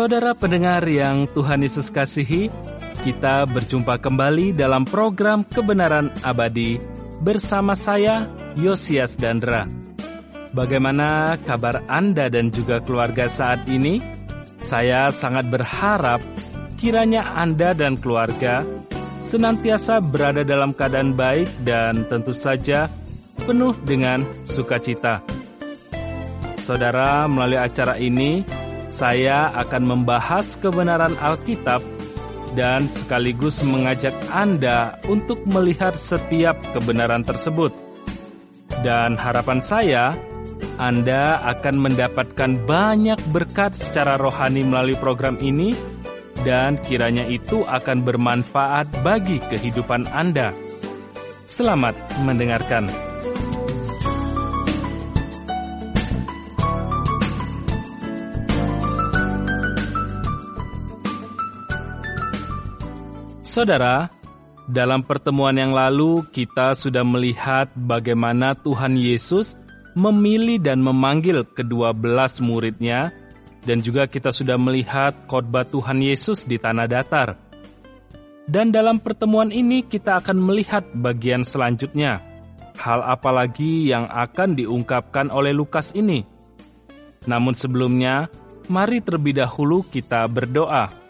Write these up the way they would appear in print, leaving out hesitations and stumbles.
Saudara pendengar yang Tuhan Yesus kasihi, kita berjumpa kembali dalam program Kebenaran Abadi bersama saya, Yosias Dandra. Bagaimana kabar Anda dan juga keluarga saat ini? Saya sangat berharap kiranya Anda dan keluarga senantiasa berada dalam keadaan baik dan tentu saja penuh dengan sukacita. Saudara, melalui acara ini, saya akan membahas kebenaran Alkitab dan sekaligus mengajak Anda untuk melihat setiap kebenaran tersebut. Dan harapan saya, Anda akan mendapatkan banyak berkat secara rohani melalui program ini, dan kiranya itu akan bermanfaat bagi kehidupan Anda. Selamat mendengarkan. Saudara, dalam pertemuan yang lalu kita sudah melihat bagaimana Tuhan Yesus memilih dan memanggil ke-12 murid-Nya, dan juga kita sudah melihat khotbah Tuhan Yesus di tanah datar. Dan dalam pertemuan ini kita akan melihat bagian selanjutnya. Hal apa lagi yang akan diungkapkan oleh Lukas ini? Namun sebelumnya, mari terlebih dahulu kita berdoa.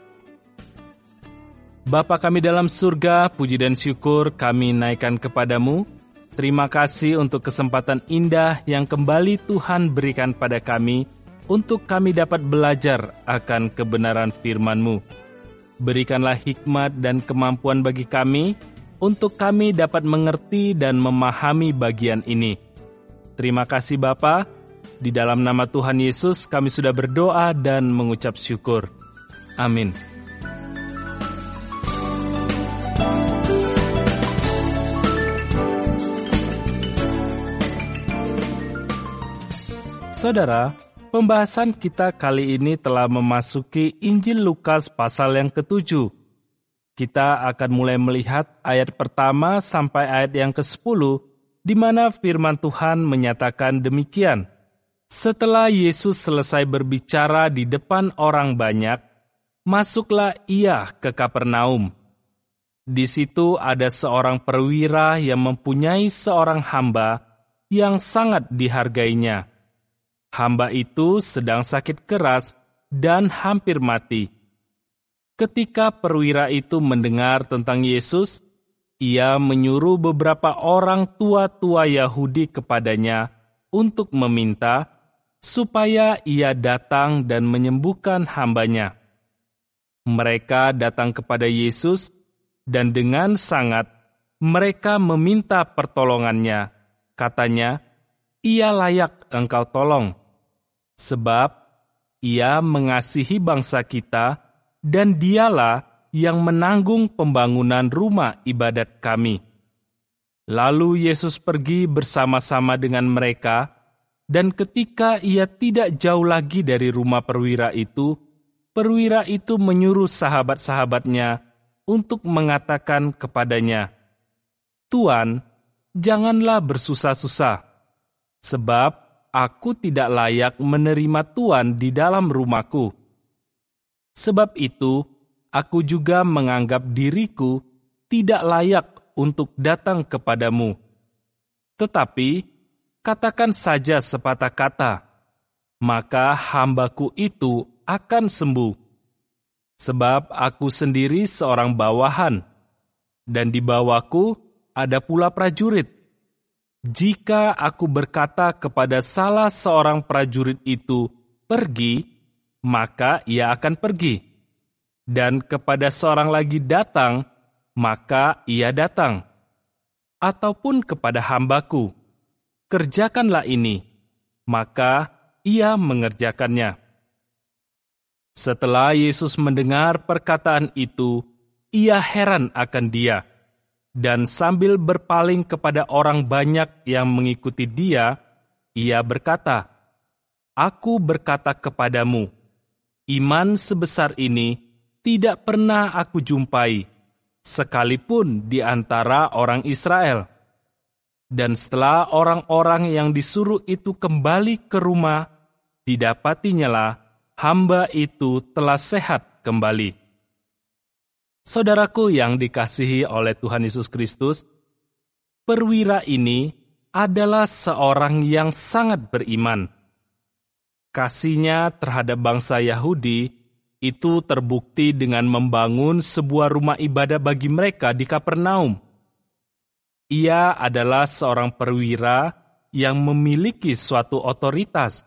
Bapa kami dalam surga, puji dan syukur kami naikkan kepadamu. Terima kasih untuk kesempatan indah yang kembali Tuhan berikan pada kami, untuk kami dapat belajar akan kebenaran firman-Mu. Berikanlah hikmat dan kemampuan bagi kami, untuk kami dapat mengerti dan memahami bagian ini. Terima kasih Bapa, di dalam nama Tuhan Yesus kami sudah berdoa dan mengucap syukur. Amin. Saudara, pembahasan kita kali ini telah memasuki Injil Lukas pasal yang ke-7. Kita akan mulai melihat ayat pertama sampai ayat yang ke-10, di mana firman Tuhan menyatakan demikian. Setelah Yesus selesai berbicara di depan orang banyak, masuklah ia ke Kapernaum. Di situ ada seorang perwira yang mempunyai seorang hamba yang sangat dihargainya. Hamba itu sedang sakit keras dan hampir mati. Ketika perwira itu mendengar tentang Yesus, ia menyuruh beberapa orang tua-tua Yahudi kepadanya untuk meminta supaya ia datang dan menyembuhkan hambanya. Mereka datang kepada Yesus, dan dengan sangat mereka meminta pertolongannya. Katanya, "Ia layak engkau tolong, sebab ia mengasihi bangsa kita, dan dialah yang menanggung pembangunan rumah ibadat kami." Lalu Yesus pergi bersama-sama dengan mereka, dan ketika ia tidak jauh lagi dari rumah perwira itu menyuruh sahabat-sahabatnya untuk mengatakan kepadanya, "Tuan, janganlah bersusah-susah, sebab aku tidak layak menerima Tuan di dalam rumahku. Sebab itu, aku juga menganggap diriku tidak layak untuk datang kepadamu. Tetapi, katakan saja sepatah kata, maka hambaku itu akan sembuh. Sebab aku sendiri seorang bawahan, dan di bawahku ada pula prajurit. Jika aku berkata kepada salah seorang prajurit itu, 'Pergi,' maka ia akan pergi. Dan kepada seorang lagi, 'Datang,' maka ia datang. Ataupun kepada hambaku, 'Kerjakanlah ini,' maka ia mengerjakannya." Setelah Yesus mendengar perkataan itu, ia heran akan dia. Dan sambil berpaling kepada orang banyak yang mengikuti dia, ia berkata, "Aku berkata kepadamu, iman sebesar ini tidak pernah aku jumpai, sekalipun di antara orang Israel." Dan setelah orang-orang yang disuruh itu kembali ke rumah, didapatinya hamba itu telah sehat kembali. Saudaraku yang dikasihi oleh Tuhan Yesus Kristus, perwira ini adalah seorang yang sangat beriman. Kasihnya terhadap bangsa Yahudi itu terbukti dengan membangun sebuah rumah ibadah bagi mereka di Kapernaum. Ia adalah seorang perwira yang memiliki suatu otoritas.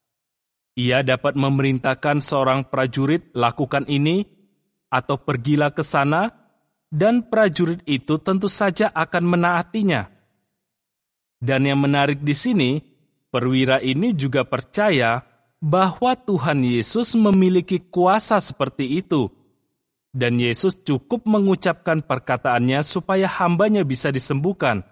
Ia dapat memerintahkan seorang prajurit lakukan ini atau pergilah ke sana, dan prajurit itu tentu saja akan menaatinya. Dan yang menarik di sini, perwira ini juga percaya bahwa Tuhan Yesus memiliki kuasa seperti itu. Dan Yesus cukup mengucapkan perkataannya supaya hambanya bisa disembuhkan.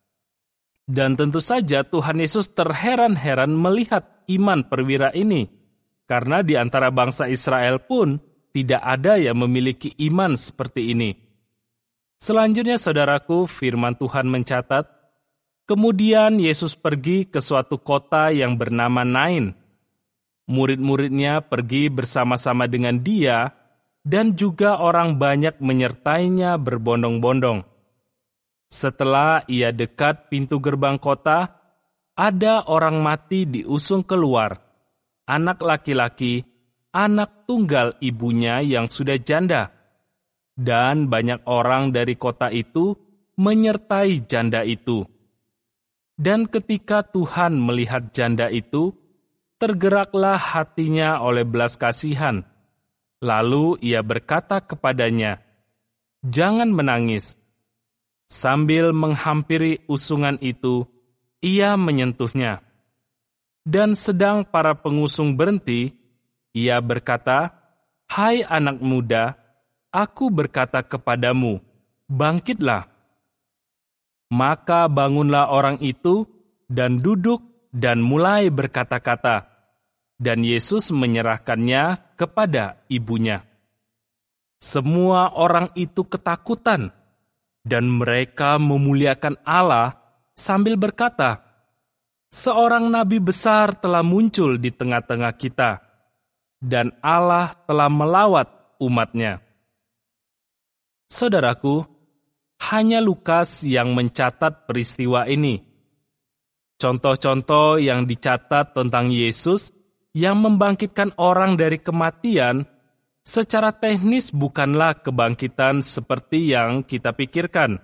Dan tentu saja Tuhan Yesus terheran-heran melihat iman perwira ini, karena di antara bangsa Israel pun tidak ada yang memiliki iman seperti ini. Selanjutnya, saudaraku, firman Tuhan mencatat, kemudian Yesus pergi ke suatu kota yang bernama Nain. Murid-muridnya pergi bersama-sama dengan dia, dan juga orang banyak menyertainya berbondong-bondong. Setelah ia dekat pintu gerbang kota, ada orang mati diusung keluar, anak laki-laki, anak tunggal ibunya yang sudah janda. Dan banyak orang dari kota itu menyertai janda itu. Dan ketika Tuhan melihat janda itu, tergeraklah hatinya oleh belas kasihan. Lalu ia berkata kepadanya, "Jangan menangis." Sambil menghampiri usungan itu, ia menyentuhnya. Dan sedang para pengusung berhenti, ia berkata, "Hai anak muda, aku berkata kepadamu, bangkitlah." Maka bangunlah orang itu dan duduk dan mulai berkata-kata, dan Yesus menyerahkannya kepada ibunya. Semua orang itu ketakutan, dan mereka memuliakan Allah sambil berkata, "Seorang nabi besar telah muncul di tengah-tengah kita, dan Allah telah melawat umat-Nya." Saudaraku, hanya Lukas yang mencatat peristiwa ini. Contoh-contoh yang dicatat tentang Yesus yang membangkitkan orang dari kematian secara teknis bukanlah kebangkitan seperti yang kita pikirkan.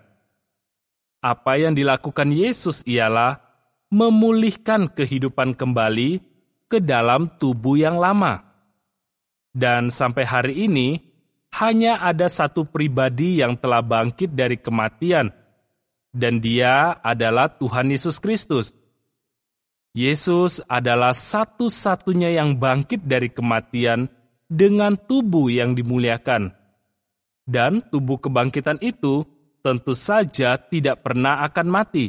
Apa yang dilakukan Yesus ialah memulihkan kehidupan kembali ke dalam tubuh yang lama. Dan sampai hari ini, hanya ada satu pribadi yang telah bangkit dari kematian, dan dia adalah Tuhan Yesus Kristus. Yesus adalah satu-satunya yang bangkit dari kematian dengan tubuh yang dimuliakan. Dan tubuh kebangkitan itu tentu saja tidak pernah akan mati.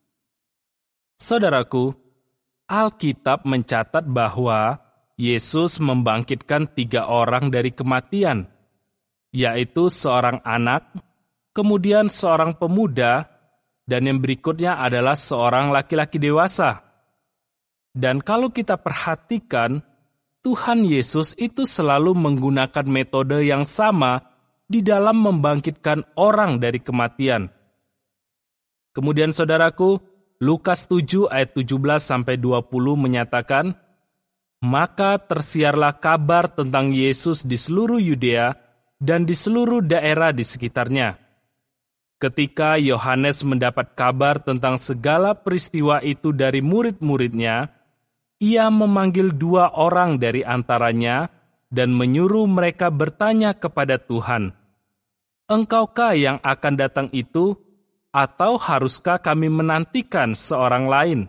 Saudaraku, Alkitab mencatat bahwa Yesus membangkitkan 3 orang dari kematian, yaitu seorang anak, kemudian seorang pemuda, dan yang berikutnya adalah seorang laki-laki dewasa. Dan kalau kita perhatikan, Tuhan Yesus itu selalu menggunakan metode yang sama di dalam membangkitkan orang dari kematian. Kemudian saudaraku, Lukas 7 ayat 17-20 menyatakan, "Maka tersiarlah kabar tentang Yesus di seluruh Yudea dan di seluruh daerah di sekitarnya. Ketika Yohanes mendapat kabar tentang segala peristiwa itu dari murid-muridnya, ia memanggil 2 orang dari antaranya dan menyuruh mereka bertanya kepada Tuhan, 'Engkaukah yang akan datang itu, atau haruskah kami menantikan seorang lain?'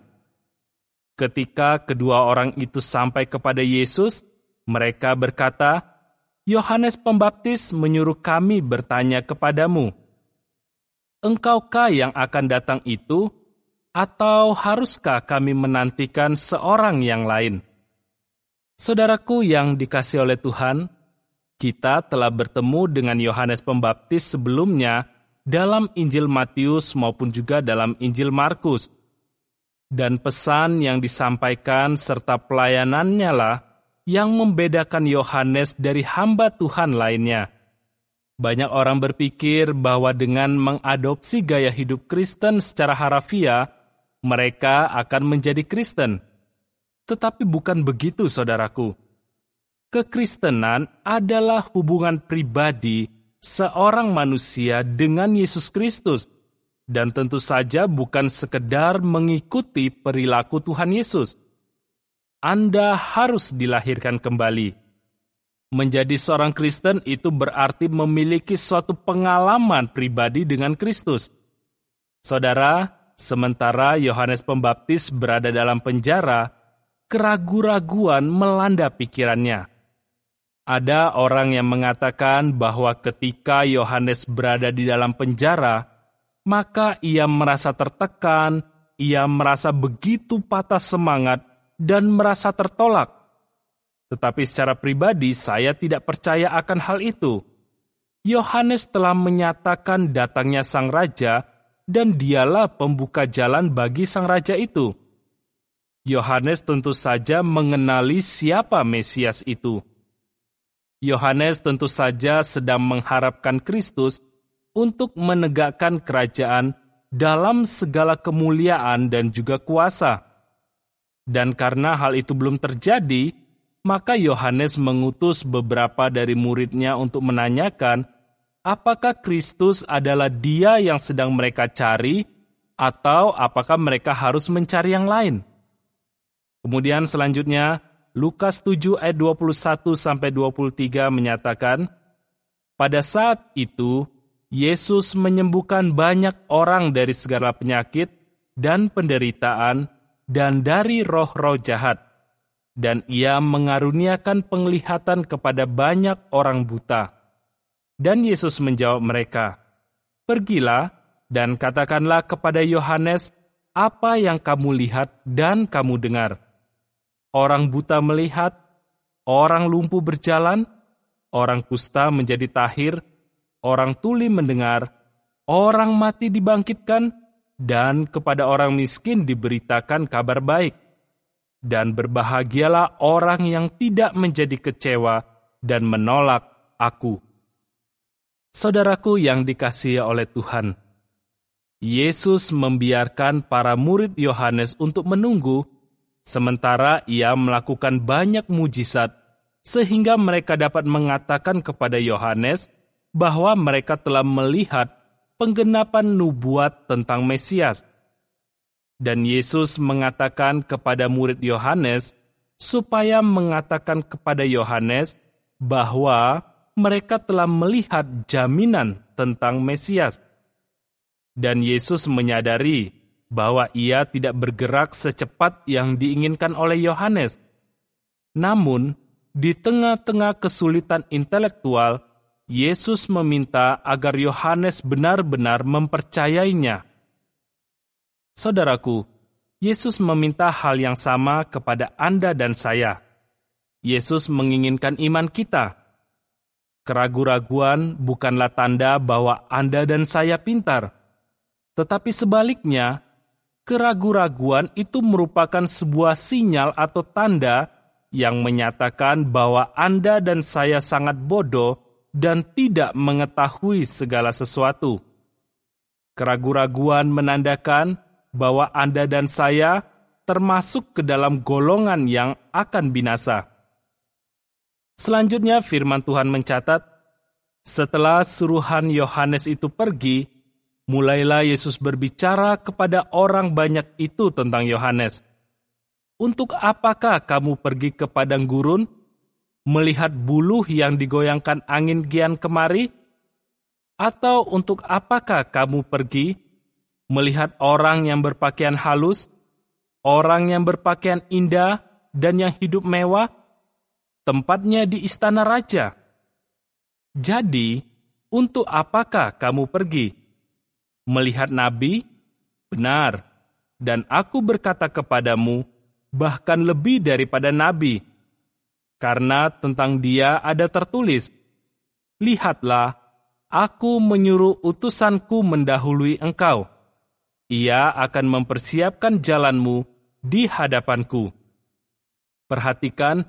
Ketika kedua orang itu sampai kepada Yesus, mereka berkata, 'Yohanes Pembaptis menyuruh kami bertanya kepadamu, Engkaukah yang akan datang itu, atau haruskah kami menantikan seorang yang lain?' Saudaraku yang dikasihi oleh Tuhan, kita telah bertemu dengan Yohanes Pembaptis sebelumnya dalam Injil Matius maupun juga dalam Injil Markus. Dan pesan yang disampaikan serta pelayanannya lah yang membedakan Yohanes dari hamba Tuhan lainnya. Banyak orang berpikir bahwa dengan mengadopsi gaya hidup Kristen secara harafiah, mereka akan menjadi Kristen. Tetapi bukan begitu, saudaraku. Kekristenan adalah hubungan pribadi seorang manusia dengan Yesus Kristus, dan tentu saja bukan sekedar mengikuti perilaku Tuhan Yesus. Anda harus dilahirkan kembali. Menjadi seorang Kristen itu berarti memiliki suatu pengalaman pribadi dengan Kristus. Saudara, sementara Yohanes Pembaptis berada dalam penjara, keraguan-raguan melanda pikirannya. Ada orang yang mengatakan bahwa ketika Yohanes berada di dalam penjara, maka ia merasa tertekan, ia merasa begitu patah semangat, dan merasa tertolak. Tetapi secara pribadi saya tidak percaya akan hal itu. Yohanes telah menyatakan datangnya sang raja, dan dialah pembuka jalan bagi sang raja itu. Yohanes tentu saja mengenali siapa Mesias itu. Yohanes tentu saja sedang mengharapkan Kristus untuk menegakkan kerajaan dalam segala kemuliaan dan juga kuasa. Dan karena hal itu belum terjadi, maka Yohanes mengutus beberapa dari muridnya untuk menanyakan apakah Kristus adalah Dia yang sedang mereka cari, atau apakah mereka harus mencari yang lain. Kemudian selanjutnya, Lukas 7 ayat 21-23 menyatakan, pada saat itu, Yesus menyembuhkan banyak orang dari segala penyakit dan penderitaan, dan dari roh-roh jahat, dan ia mengaruniakan penglihatan kepada banyak orang buta. Dan Yesus menjawab mereka, pergilah dan katakanlah kepada Yohanes apa yang kamu lihat dan kamu dengar. Orang buta melihat, orang lumpuh berjalan, orang kusta menjadi tahir, orang tuli mendengar, orang mati dibangkitkan, dan kepada orang miskin diberitakan kabar baik. Dan berbahagialah orang yang tidak menjadi kecewa dan menolak Aku. Saudaraku yang dikasihi oleh Tuhan, Yesus membiarkan para murid Yohanes untuk menunggu, sementara ia melakukan banyak mujizat, sehingga mereka dapat mengatakan kepada Yohanes bahwa mereka telah melihat penggenapan nubuat tentang Mesias. Dan Yesus mengatakan kepada murid Yohanes supaya mengatakan kepada Yohanes bahwa mereka telah melihat jaminan tentang Mesias. Dan Yesus menyadari bahwa ia tidak bergerak secepat yang diinginkan oleh Yohanes. Namun, di tengah-tengah kesulitan intelektual, Yesus meminta agar Yohanes benar-benar mempercayainya. Saudaraku, Yesus meminta hal yang sama kepada Anda dan saya. Yesus menginginkan iman kita. Keraguan-raguan bukanlah tanda bahwa Anda dan saya pintar. Tetapi sebaliknya, keraguan-raguan itu merupakan sebuah sinyal atau tanda yang menyatakan bahwa Anda dan saya sangat bodoh dan tidak mengetahui segala sesuatu. Keraguan-raguan menandakan bahwa Anda dan saya termasuk ke dalam golongan yang akan binasa. Selanjutnya firman Tuhan mencatat, setelah suruhan Yohanes itu pergi, mulailah Yesus berbicara kepada orang banyak itu tentang Yohanes. Untuk apakah kamu pergi ke padang gurun, melihat buluh yang digoyangkan angin kian kemari? Atau untuk apakah kamu pergi, melihat orang yang berpakaian halus, orang yang berpakaian indah dan yang hidup mewah, tempatnya di istana raja? Jadi, untuk apakah kamu pergi? Melihat nabi? Benar, dan aku berkata kepadamu, bahkan lebih daripada nabi. Karena tentang dia ada tertulis, lihatlah, aku menyuruh utusanku mendahului engkau. Ia akan mempersiapkan jalanmu di hadapanku. Perhatikan,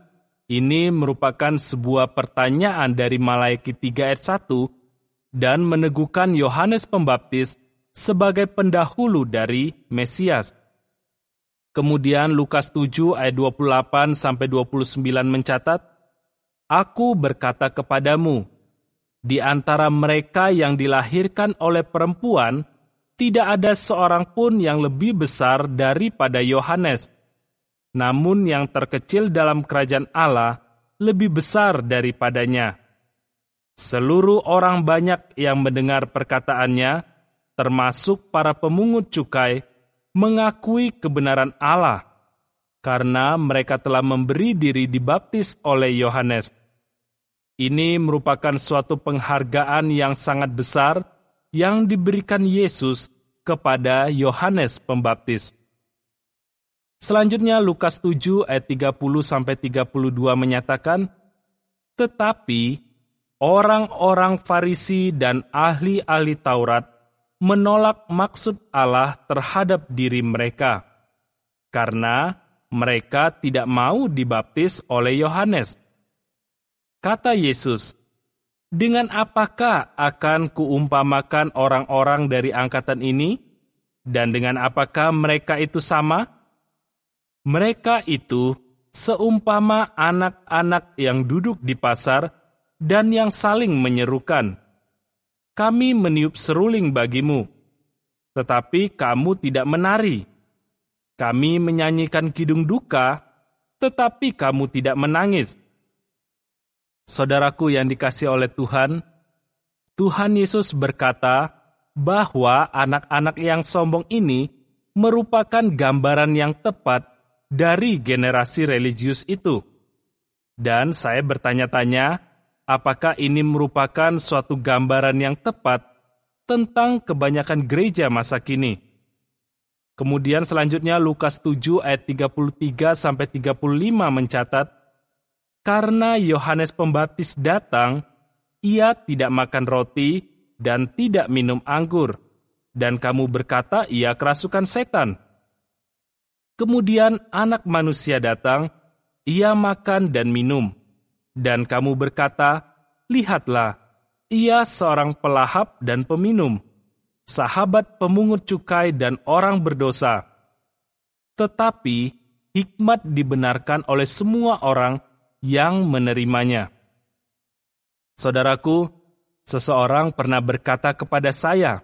Ini merupakan sebuah pertanyaan dari Malaiki 3 ayat 1 dan meneguhkan Yohanes Pembaptis sebagai pendahulu dari Mesias. Kemudian Lukas 7 ayat 28-29 mencatat, Aku berkata kepadamu, di antara mereka yang dilahirkan oleh perempuan, tidak ada seorang pun yang lebih besar daripada Yohanes. Namun yang terkecil dalam kerajaan Allah lebih besar daripadanya. Seluruh orang banyak yang mendengar perkataannya, termasuk para pemungut cukai, mengakui kebenaran Allah, karena mereka telah memberi diri dibaptis oleh Yohanes. Ini merupakan suatu penghargaan yang sangat besar yang diberikan Yesus kepada Yohanes Pembaptis. Selanjutnya Lukas 7 ayat 30-32 menyatakan, Tetapi orang-orang Farisi dan ahli-ahli Taurat menolak maksud Allah terhadap diri mereka, karena mereka tidak mau dibaptis oleh Yohanes. Kata Yesus, dengan apakah akan kuumpamakan orang-orang dari angkatan ini, dan dengan apakah mereka itu sama? Mereka itu seumpama anak-anak yang duduk di pasar dan yang saling menyerukan, Kami meniup seruling bagimu, tetapi kamu tidak menari. Kami menyanyikan kidung duka, tetapi kamu tidak menangis. Saudaraku yang dikasihi oleh Tuhan, Tuhan Yesus berkata bahwa anak-anak yang sombong ini merupakan gambaran yang tepat dari generasi religius itu. Dan saya bertanya-tanya, apakah ini merupakan suatu gambaran yang tepat tentang kebanyakan gereja masa kini? Kemudian selanjutnya Lukas 7 ayat 33-35 mencatat, Karena Yohanes Pembaptis datang, ia tidak makan roti dan tidak minum anggur, dan kamu berkata ia kerasukan setan. Kemudian anak manusia datang, ia makan dan minum, dan kamu berkata, Lihatlah, ia seorang pelahap dan peminum, sahabat pemungut cukai dan orang berdosa. Tetapi hikmat dibenarkan oleh semua orang yang menerimanya. Saudaraku, seseorang pernah berkata kepada saya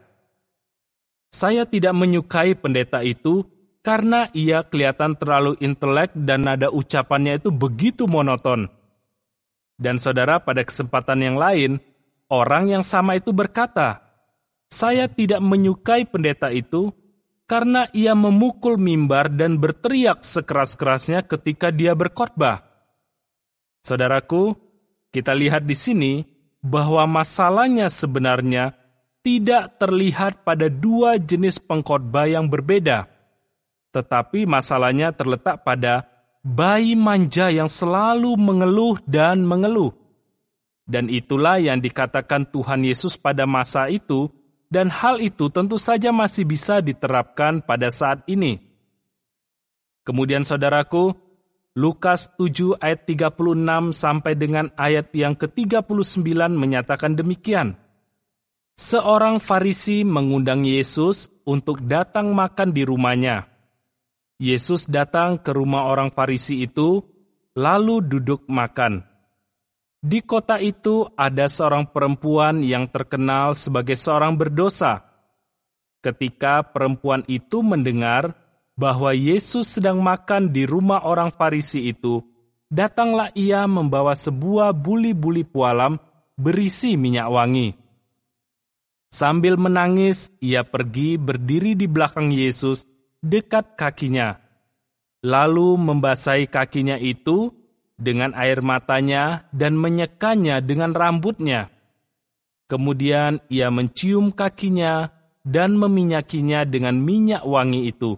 tidak menyukai pendeta itu karena ia kelihatan terlalu intelek dan nada ucapannya itu begitu monoton. Dan saudara, pada kesempatan yang lain, orang yang sama itu berkata, saya tidak menyukai pendeta itu karena ia memukul mimbar dan berteriak sekeras-kerasnya ketika dia berkhotbah. Saudaraku, kita lihat di sini bahwa masalahnya sebenarnya tidak terlihat pada dua jenis pengkhotbah yang berbeda, tetapi masalahnya terletak pada bayi manja yang selalu mengeluh dan mengeluh. Dan itulah yang dikatakan Tuhan Yesus pada masa itu, dan hal itu tentu saja masih bisa diterapkan pada saat ini. Kemudian saudaraku, Lukas 7 ayat 36 sampai dengan ayat yang ke-39 menyatakan demikian. Seorang Farisi mengundang Yesus untuk datang makan di rumahnya. Yesus datang ke rumah orang Farisi itu, lalu duduk makan. Di kota itu ada seorang perempuan yang terkenal sebagai seorang berdosa. Ketika perempuan itu mendengar bahwa Yesus sedang makan di rumah orang Farisi itu, datanglah ia membawa sebuah buli-buli pualam berisi minyak wangi. Sambil menangis, ia pergi berdiri di belakang Yesus, dekat kakinya, lalu membasahi kakinya itu dengan air matanya dan menyekanya dengan rambutnya. Kemudian ia mencium kakinya dan meminyakinya dengan minyak wangi itu.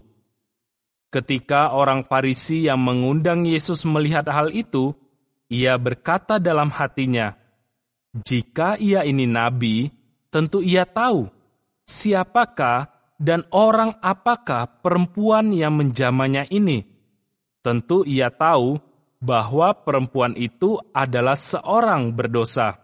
Ketika orang Farisi yang mengundang Yesus melihat hal itu, ia berkata dalam hatinya, jika ia ini nabi, tentu ia tahu siapakah dan orang apakah perempuan yang menjamahnya ini. Tentu ia tahu bahwa perempuan itu adalah seorang berdosa.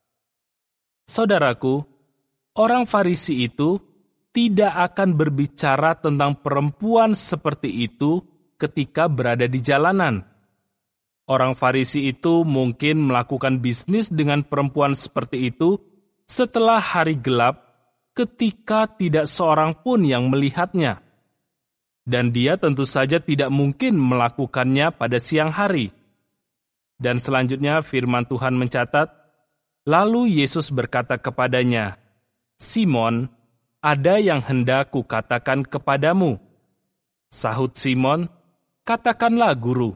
Saudaraku, orang Farisi itu tidak akan berbicara tentang perempuan seperti itu ketika berada di jalanan. Orang Farisi itu mungkin melakukan bisnis dengan perempuan seperti itu setelah hari gelap ketika tidak seorang pun yang melihatnya. Dan dia tentu saja tidak mungkin melakukannya pada siang hari. Dan selanjutnya firman Tuhan mencatat, lalu Yesus berkata kepadanya, "Simon, ada yang hendak kukatakan kepadamu." Sahut Simon, "Katakanlah, Guru."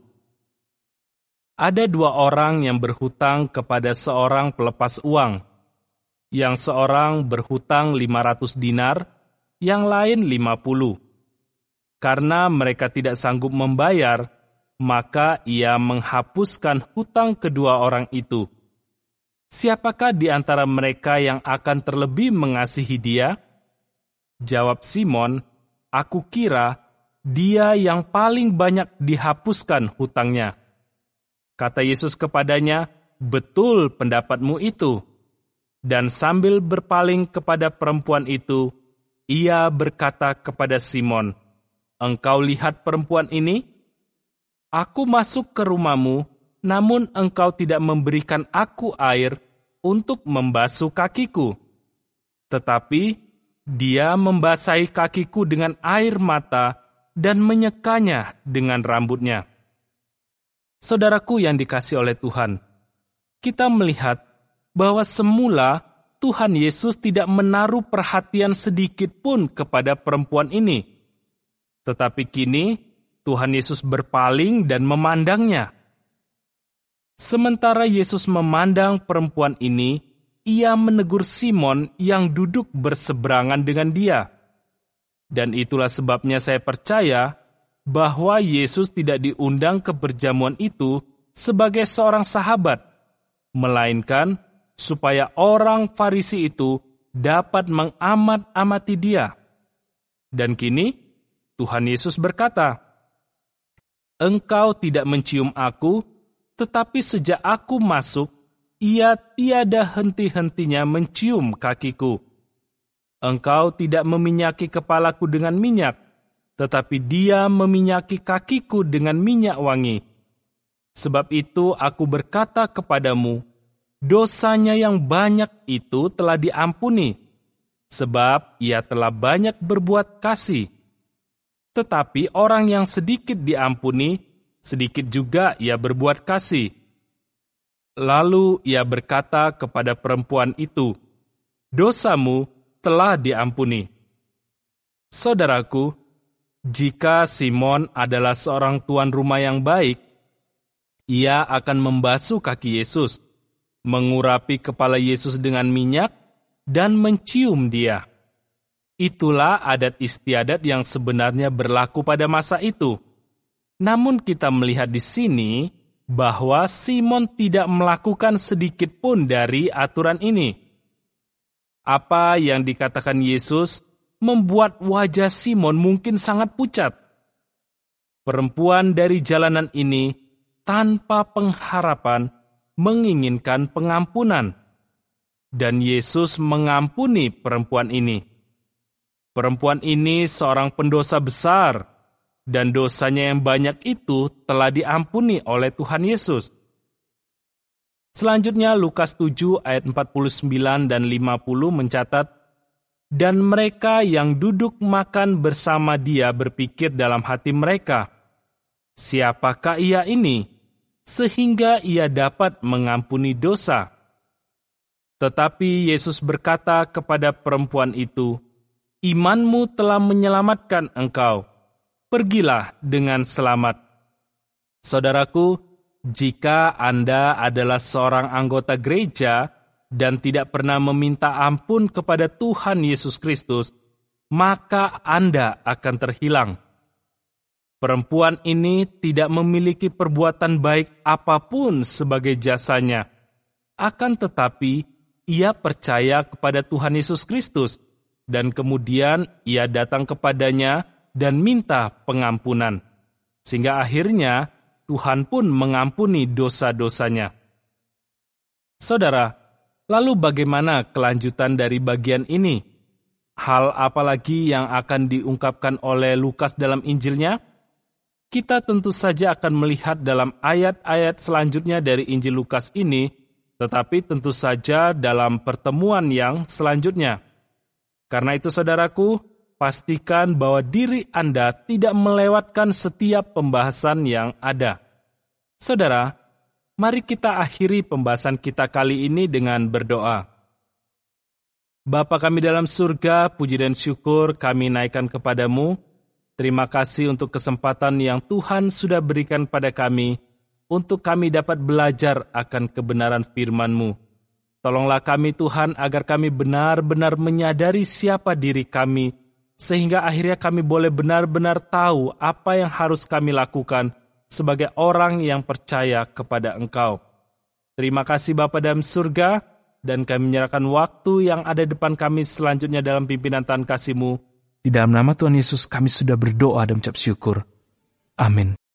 Ada dua orang yang berhutang kepada seorang pelepas uang. Yang seorang berhutang 500 dinar, yang lain 50. Karena mereka tidak sanggup membayar, maka ia menghapuskan hutang kedua orang itu. Siapakah di antara mereka yang akan terlebih mengasihi dia? Jawab Simon, "Aku kira dia yang paling banyak dihapuskan hutangnya." Kata Yesus kepadanya, "Betul pendapatmu itu." Dan sambil berpaling kepada perempuan itu, ia berkata kepada Simon, "Engkau lihat perempuan ini? Aku masuk ke rumahmu, namun engkau tidak memberikan aku air untuk membasuh kakiku. Tetapi dia membasahi kakiku dengan air mata dan menyekanya dengan rambutnya." Saudaraku yang dikasihi oleh Tuhan, kita melihat bahwa semula Tuhan Yesus tidak menaruh perhatian sedikit pun kepada perempuan ini. Tetapi kini Tuhan Yesus berpaling dan memandangnya. Sementara Yesus memandang perempuan ini, ia menegur Simon yang duduk berseberangan dengan dia. Dan itulah sebabnya saya percaya bahwa Yesus tidak diundang ke perjamuan itu sebagai seorang sahabat, melainkan supaya orang Farisi itu dapat mengamat-amati dia. Dan kini Tuhan Yesus berkata, "Engkau tidak mencium aku, tetapi sejak aku masuk, ia tiada henti-hentinya mencium kakiku. Engkau tidak meminyaki kepalaku dengan minyak, tetapi dia meminyaki kakiku dengan minyak wangi. Sebab itu aku berkata kepadamu, dosanya yang banyak itu telah diampuni, sebab ia telah banyak berbuat kasih. Tetapi orang yang sedikit diampuni, sedikit juga ia berbuat kasih." Lalu ia berkata kepada perempuan itu, "Dosamu telah diampuni." Saudaraku, jika Simon adalah seorang tuan rumah yang baik, ia akan membasuh kaki Yesus, mengurapi kepala Yesus dengan minyak, dan mencium dia. Itulah adat istiadat yang sebenarnya berlaku pada masa itu. Namun kita melihat di sini bahwa Simon tidak melakukan sedikit pun dari aturan ini. Apa yang dikatakan Yesus membuat wajah Simon mungkin sangat pucat. Perempuan dari jalanan ini tanpa pengharapan menginginkan pengampunan. Dan Yesus mengampuni perempuan ini. Perempuan ini seorang pendosa besar, dan dosanya yang banyak itu telah diampuni oleh Tuhan Yesus. Selanjutnya Lukas 7 ayat 49 dan 50 mencatat, "Dan mereka yang duduk makan bersama dia berpikir dalam hati mereka, siapakah ia ini, sehingga ia dapat mengampuni dosa?" Tetapi Yesus berkata kepada perempuan itu, "Imanmu telah menyelamatkan engkau. Pergilah dengan selamat." Saudaraku, jika Anda adalah seorang anggota gereja dan tidak pernah meminta ampun kepada Tuhan Yesus Kristus, maka Anda akan terhilang. Perempuan ini tidak memiliki perbuatan baik apapun sebagai jasanya. Akan tetapi, ia percaya kepada Tuhan Yesus Kristus, dan kemudian ia datang kepadanya dan minta pengampunan. Sehingga akhirnya Tuhan pun mengampuni dosa-dosanya. Saudara, lalu bagaimana kelanjutan dari bagian ini? Hal apa lagi yang akan diungkapkan oleh Lukas dalam Injilnya? Kita tentu saja akan melihat dalam ayat-ayat selanjutnya dari Injil Lukas ini, tetapi tentu saja dalam pertemuan yang selanjutnya. Karena itu saudaraku, pastikan bahwa diri Anda tidak melewatkan setiap pembahasan yang ada. Saudara, mari kita akhiri pembahasan kita kali ini dengan berdoa. Bapa kami dalam surga, puji dan syukur kami naikkan kepadamu. Terima kasih untuk kesempatan yang Tuhan sudah berikan pada kami, untuk kami dapat belajar akan kebenaran firman-Mu. Tolonglah kami Tuhan agar kami benar-benar menyadari siapa diri kami, sehingga akhirnya kami boleh benar-benar tahu apa yang harus kami lakukan sebagai orang yang percaya kepada Engkau. Terima kasih Bapa dalam surga, dan kami menyerahkan waktu yang ada depan kami selanjutnya dalam pimpinan tangan kasih-Mu. Di dalam nama Tuhan Yesus kami sudah berdoa dan mengucap syukur. Amin.